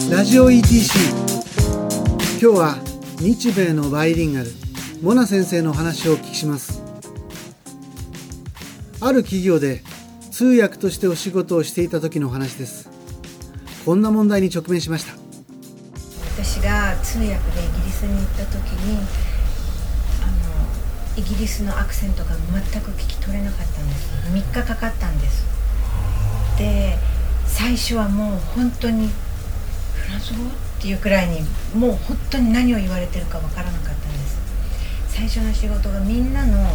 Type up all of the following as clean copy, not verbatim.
ラジオ ETC。 今日は日米のバイリンガルモナ先生のお話をお聞きします。ある企業で通訳としてお仕事をしていた時のお話です。こんな問題に直面しました。 私が通訳でイギリスに行った時にイギリスのアクセントが全く聞き取れなかったんです。3日かかったんです。で、最初はもう本当にフランス語っていうくらいにもう本当に何を言われてるかわからなかったんです。最初の仕事がみんなの何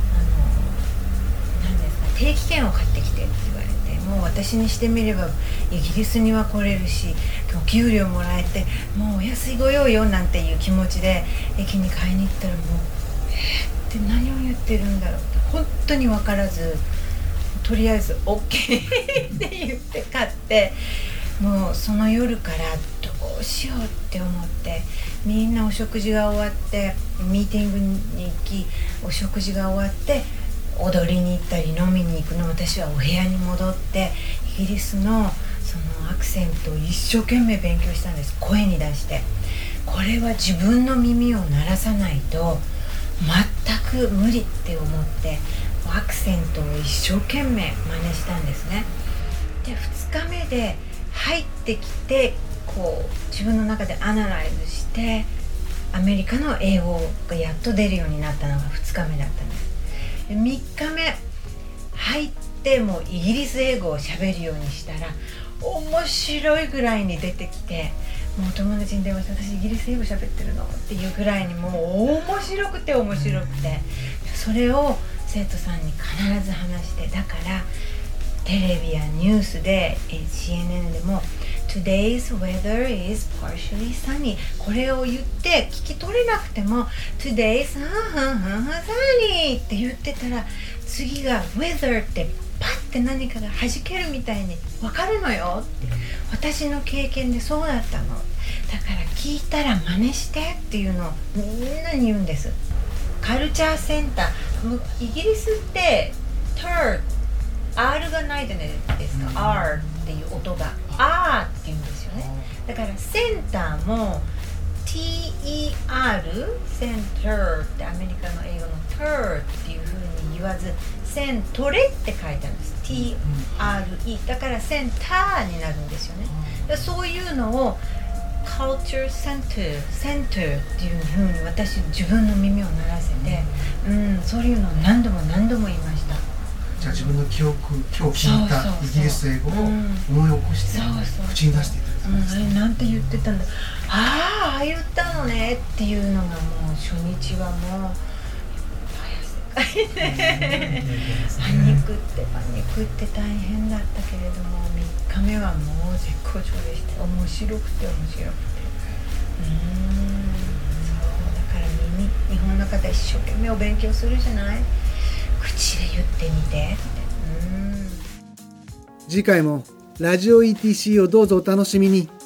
ですか、定期券を買ってきてって言われて、もう私にしてみればイギリスには来れるしお給料もらえてもうお安いご用よなんていう気持ちで駅に買いに行ったら、もうって何を言ってるんだろうって本当に分からず、とりあえず OK って言って買って、もうその夜からどうしようって思って、みんなお食事が終わってミーティングに行き、お食事が終わって踊りに行ったり飲みに行くの、私はお部屋に戻ってイギリスのそのアクセントを一生懸命勉強したんです。声に出して、これは自分の耳を鳴らさないと全く無理って思って、アクセントを一生懸命真似したんですね。で、2日目で入ってきて、こう自分の中でアナライズして、アメリカの英語がやっと出るようになったのが2日目だったんです。で、3日目入ってもうイギリス英語を喋るようにしたら面白いぐらいに出てきて、もう友達に電話して、私イギリス英語喋ってるのっていうぐらいにもう面白くて、それを生徒さんに必ず話して、だからテレビやニュースで CNN でも Today's weather is partially sunny、 これを言って聞き取れなくても Today's sunny って言ってたら、次が weather ってパッて何かが弾けるみたいに分かるのよって、私の経験でそうだったの、だから聞いたら真似してっていうのをみんなに言うんです。カルチャーセンター、イギリスってR がないじゃないですか、R っていう音が R って言うんですよね。だからセンターも TER、 センターってアメリカの英語の TER っていう風に言わず、セントレって書いてあるんです。 TRE だからセンターになるんですよね。そういうのをCulture Center っていう風に私自分の耳を鳴らせて、そういうのを何度も言いました。 じゃあ自分の今日聞いたイギリス英語を思い起こして口に出していただいたんですね。 なんて言ってたんだ、ああ言ったのねっていうのが、もう初日はもうパニックって大変だったけれども、3日目はもう絶好調でして、面白くてそうだから日本の方一生懸命お勉強するじゃない、口で言ってみてって。 次回もラジオ ETC をどうぞお楽しみに。